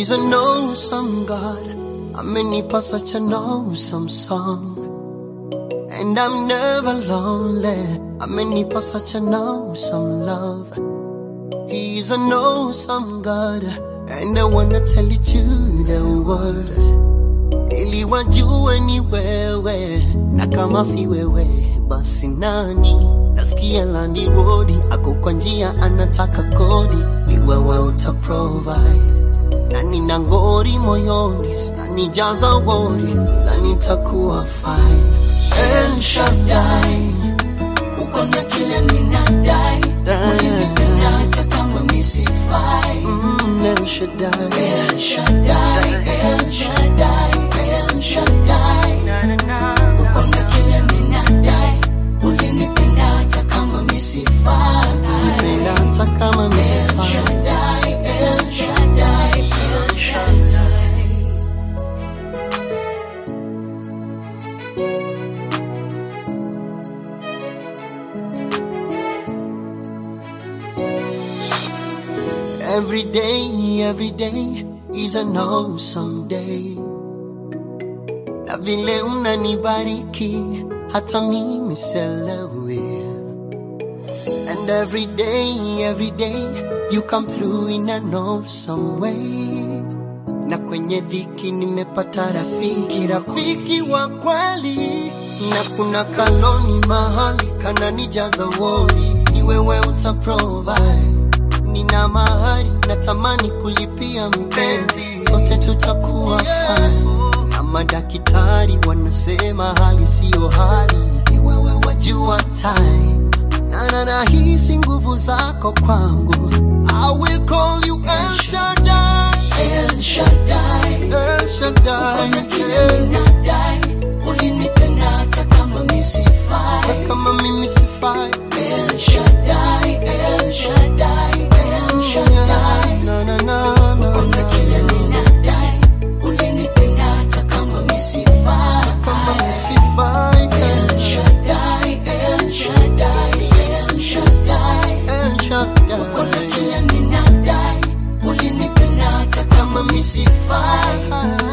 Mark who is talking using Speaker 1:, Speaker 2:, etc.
Speaker 1: He's an awesome God. Amenipa such an awesome song. And I'm never lonely. Amenipa such an awesome love. He's an awesome God. And I wanna tell it to the world. Ili wajue ni wewe. Na kama si wewe basi nani? Nasikia landi rodi ako kwa njia anataka kodi. Ni wewe utaprovide. Na nina ngori moyoni sinanijaza wori ila nitakuwa fine. El Shaddai, uko na kile minadai. Ulinipenda hata kama misifai. El Shaddai, El Shaddai, El Shaddai, El Shaddai. Uko na kile minadai. Ulinipenda hata kama misifai. Ulinipenda hata kama misifai. El Shaddai, El Shaddai, El Shaddai. Every day is an awesome day. Na vile unanibariki hata mimi selewi. And every day you come through in an awesome way. Na kwenye dhiki nimepata rafiki wa kweli. Na kuna kaloni mahali kananijaza wori. Ni wewe utaprovide. Nina mahari natamani kulipia mpenzi. Sote tutakuwa fine. Na madaktari wanasema hali sio hali. Ni wewe wajua time. Na hisi nguvu zako kwangu. I will call you El Shaddai. El Shaddai, El Shaddai. Ukona kile minadai. Ulinipenda hata kama misifai. Hata kama mimi sifai. El Shaddai, El Shaddai, El Shaddai. Ukona kile minadai. Ulinipenda hata kama misifai. Hata kama misifai. El Shaddai, El Shaddai, El Shaddai, El Shaddai. Ukona kile minadai. Ulinipenda hata kama misifai.